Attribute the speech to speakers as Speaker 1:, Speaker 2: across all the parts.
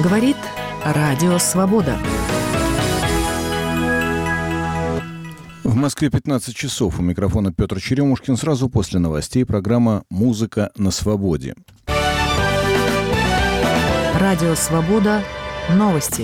Speaker 1: Говорит Радио Свобода.
Speaker 2: В Москве 15 часов. У микрофона Петр Черемушкин. Сразу после новостей программа «Музыка на свободе».
Speaker 1: Радио Свобода. Новости.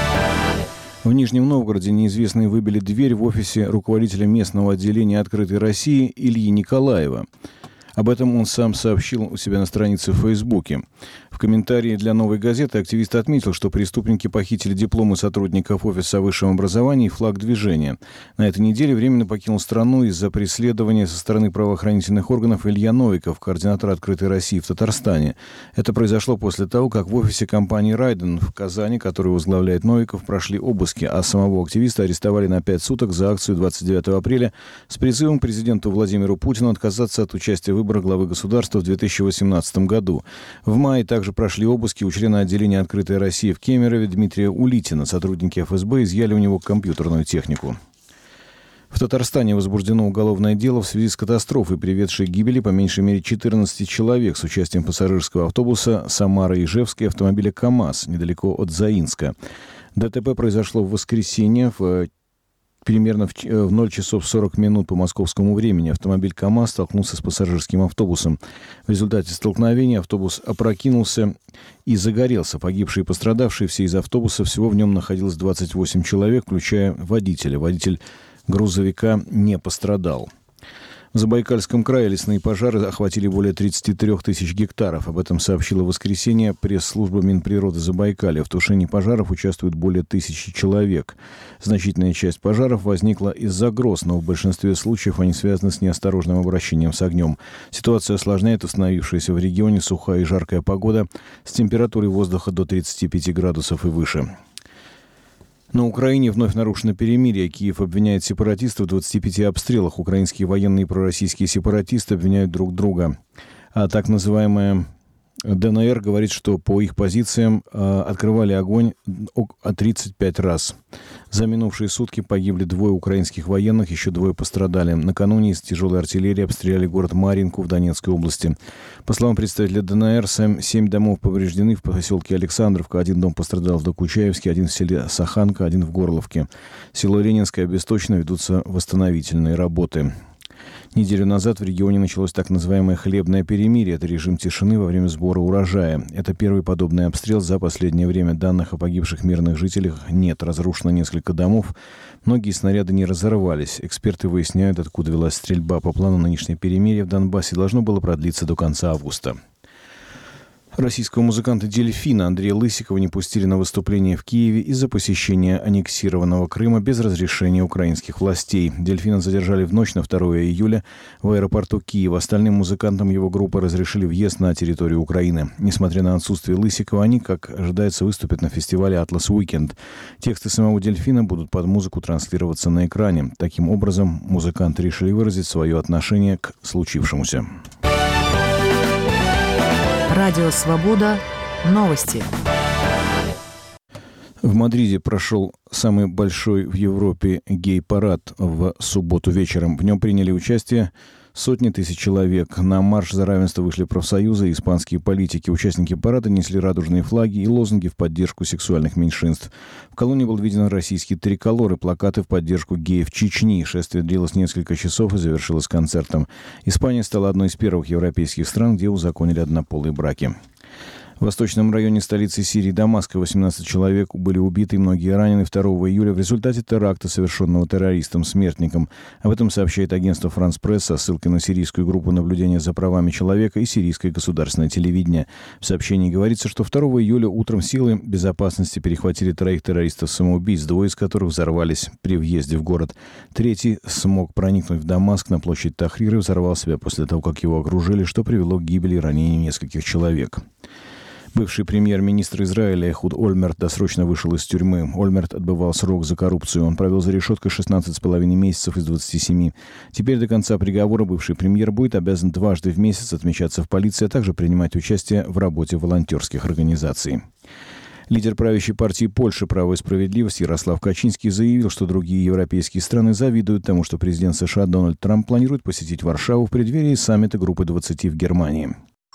Speaker 2: В Нижнем Новгороде неизвестные выбили дверь в офисе руководителя местного отделения «Открытой России» Ильи Николаева. Об этом он сам сообщил у себя на странице в Фейсбуке. В комментарии для «Новой газеты» активист отметил, что преступники похитили дипломы сотрудников офиса о высшем образовании и флаг движения. На этой неделе временно покинул страну из-за преследования со стороны правоохранительных органов Илья Новиков, координатор «Открытой России» в Татарстане. Это произошло после того, как в офисе компании «Райден» в Казани, которую возглавляет Новиков, прошли обыски, а самого активиста арестовали на 5 суток за акцию 29 апреля с призывом к президенту Владимиру Путину отказаться от участия в выборах главы государства в 2018 году. В мае также прошли обыски у члена отделения «Открытой России» в Кемерове Дмитрия Улитина. Сотрудники ФСБ изъяли у него компьютерную технику. В Татарстане возбуждено уголовное дело в связи с катастрофой, приведшей к гибели по меньшей мере 14 человек с участием пассажирского автобуса Самара-Ижевск и автомобиля КАМАЗ недалеко от Заинска. ДТП произошло в воскресенье примерно в 0 часов 40 минут по московскому времени. Автомобиль КАМАЗ столкнулся с пассажирским автобусом. В результате столкновения автобус опрокинулся и загорелся. Погибшие и пострадавшие все из автобуса. Всего в нем находилось 28 человек, включая водителя. Водитель грузовика не пострадал. В Забайкальском крае лесные пожары охватили более 33 тысяч гектаров. Об этом сообщила в воскресенье пресс-служба Минприроды Забайкалья. В тушении пожаров участвует более 1000 человек. Значительная часть пожаров возникла из-за гроз, но в большинстве случаев они связаны с неосторожным обращением с огнем. Ситуацию осложняет установившаяся в регионе сухая и жаркая погода с температурой воздуха до 35 градусов и выше. На Украине вновь нарушено перемирие. Киев обвиняет сепаратистов в 25 обстрелах. Украинские военные и пророссийские сепаратисты обвиняют друг друга. А так называемая ДНР говорит, что по их позициям открывали огонь 35 раз. За минувшие сутки погибли 2 украинских военных, еще 2 пострадали. Накануне из тяжелой артиллерии обстреляли город Марьинку в Донецкой области. По словам представителя ДНР, 7 домов повреждены в поселке Александровка. 1 дом пострадал в Докучаевске, 1 в селе Саханка, 1 в Горловке. Село Ленинское обесточено, ведутся восстановительные работы. Неделю назад в регионе началось так называемое хлебное перемирие. Это режим тишины во время сбора урожая. Это первый подобный обстрел за последнее время. Данных о погибших мирных жителях нет. Разрушено несколько домов. Многие снаряды не разорвались. Эксперты выясняют, откуда велась стрельба. По плану нынешнее перемирие в Донбассе должно было продлиться до конца августа. Российского музыканта «Дельфина» Андрея Лысикова не пустили на выступление в Киеве из-за посещения аннексированного Крыма без разрешения украинских властей. «Дельфина» задержали в ночь на 2 июля в аэропорту Киева. Остальным музыкантам его группы разрешили въезд на территорию Украины. Несмотря на отсутствие Лысикова, они, как ожидается, выступят на фестивале «Атлас Уикенд». Тексты самого «Дельфина» будут под музыку транслироваться на экране. Таким образом, музыканты решили выразить свое отношение к случившемуся.
Speaker 1: Радио Свобода. Новости.
Speaker 2: В Мадриде прошел самый большой в Европе гей-парад в субботу вечером. В нем приняли участие сотни тысяч человек. На марш за равенство вышли профсоюзы и испанские политики. Участники парада несли радужные флаги и лозунги в поддержку сексуальных меньшинств. В колонне был виден российский триколор и плакаты в поддержку геев Чечни. Шествие длилось несколько часов и завершилось концертом. Испания стала одной из первых европейских стран, где узаконили однополые браки. В восточном районе столицы Сирии Дамаска 18 человек были убиты, многие ранены 2 июля в результате теракта, совершенного террористом-смертником. Об этом сообщает агентство «Франс Пресс» со ссылкой на сирийскую группу наблюдения за правами человека и сирийское государственное телевидение. В сообщении говорится, что 2 июля утром силы безопасности перехватили 3 террористов-самоубийц, 2 из которых взорвались при въезде в город. 3 смог проникнуть в Дамаск на площадь Тахрир и взорвал себя после того, как его окружили, что привело к гибели и ранению нескольких человек. Бывший премьер-министр Израиля Эхуд Ольмерт досрочно вышел из тюрьмы. Ольмерт отбывал срок за коррупцию. Он провел за решеткой 16,5 месяцев из 27. Теперь до конца приговора бывший премьер будет обязан дважды в месяц отмечаться в полиции, а также принимать участие в работе волонтерских организаций. Лидер правящей партии Польши «Право и справедливость» Ярослав Качинский заявил, что другие европейские страны завидуют тому, что президент США Дональд Трамп планирует посетить Варшаву в преддверии саммита Группы 20 в Германии.